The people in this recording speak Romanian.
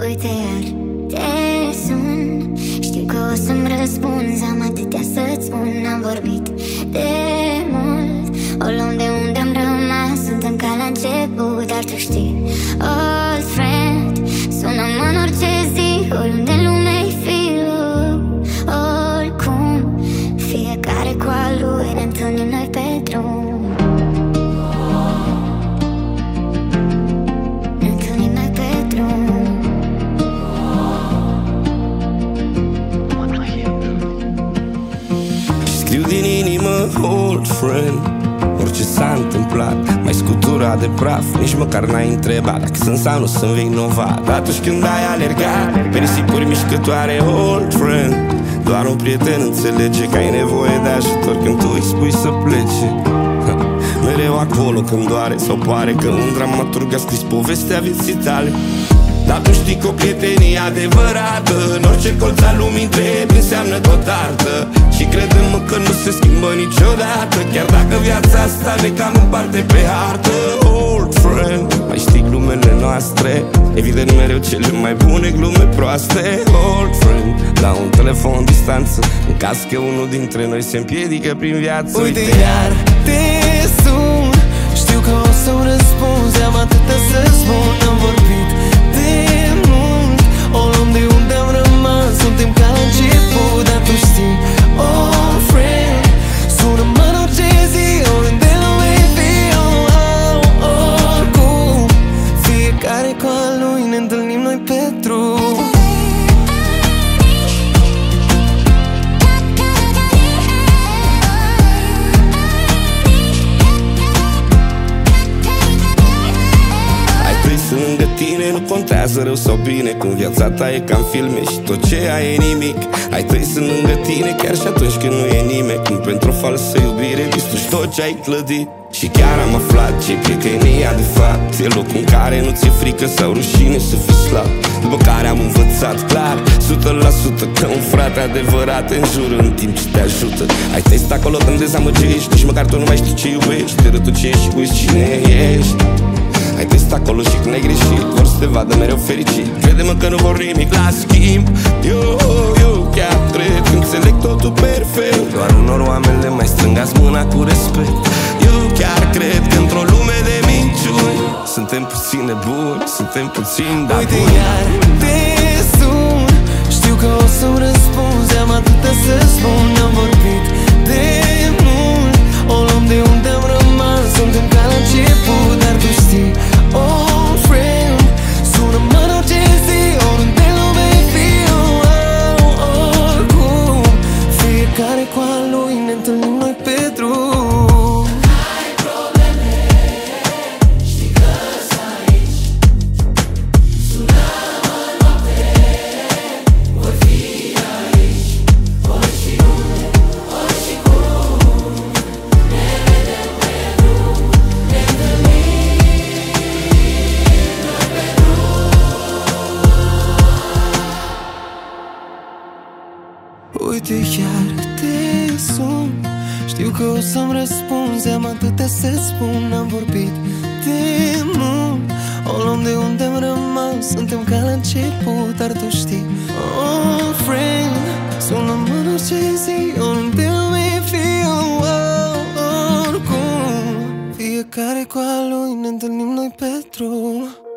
Uite iar te sun, știu că o să-mi răspunzi. Am atâtea să-ți spun, am vorbit de mult. O luăm de unde am rămas, suntem ca la început. Dar tu știi, old friend, sună-mă în orice zi, oriunde în lume-i fiu. Oricum, fiecare cu al lui, ne întâlnim noi pe drum. Scriu din inimă, old friend, orice s-a întâmplat. Mai scutura de praf, nici măcar n-ai întrebat dacă sunt sau nu sunt vinovat. Atunci când ai alergat pe nisipuri mișcătoare, old friend, doar un prieten înțelege că ai nevoie de ajutor când tu îi spui să plece. Mereu acolo când doare sau pare că un dramaturg a scris povestea vieții tale. Dar tu știi că o prietenie adevărată în orice colț al lumii trebuie înseamnă tot artă. Și crede-mă că nu se schimbă niciodată, chiar dacă viața asta ne cam împarte pe hartă. Old friend, mai știi glumele noastre, evident mereu cele mai bune glume proaste. Old friend, la un telefon distanță, în caz că unul dintre noi se împiedică prin viață. Uite iar te sun, știu că o să-mi răspunzi. Am atâta să spun, am vorbit de mult. O luăm de unde am rămas, suntem ca la început. Dar tu știi, old friend, sună-mă în orice zi, oriunde lume fie. Oricum, fiecare cu al lui, ne întâlnim noi pe drum. Lângă tine nu contează rău sau bine, când viața ta e ca în filme și tot ce ai e nimic. Ai trei sunt lângă tine chiar și atunci când nu e nimeni, când pentru o falsă iubire distrugi tot ce ai clădit. Și chiar am aflat ce prietenia de fapt e locul în care nu ți-e frică sau rușine să fii slab. După care am învățat clar 100% că un frate adevărat te înjură în timp ce te ajută. Ai testat acolo când dezamăgești, nici măcar tu nu mai știi ce iubești, te rătucești și uiți cine ești. Ai testat acolo și când ai greșit, vor să te vadă mereu fericit. Crede-mă că nu vor nimic la schimb. Eu chiar cred că înțeleg totul perfect, doar unor oameni le mai strângați mâna cu respect. Eu chiar cred că într-o lume de minciuni suntem puțin nebuni, suntem puțin da buni. Uite iar te sun, știu că o să-mi răspunzi. Am atâta să spun, am vorbit de mult. O luăm de unde am rămas, suntem ca la început. Dar tu știi, old friend, sună-mă în orice zi, oriunde lume fie. Oricum, fiecare cu al lui, ne întâlnim noi pe drum. Ai probleme, știi că sunt aici. Sună-mă noapte, voi fi aici. Ori și unde, ori și cum, ne vedem pe drum, ne întâlnim noi pe drum. Uite chiar te sun, știu că o să-mi răspunzi. Am atâtea să spun, am vorbit de mult. O luăm de unde am rămas, suntem ca la început. Dar tu știi, old friend, sună-mă în orice zi, oriunde lume fie. Oricum, fiecare cu al lui, ne întâlnim noi pe drum.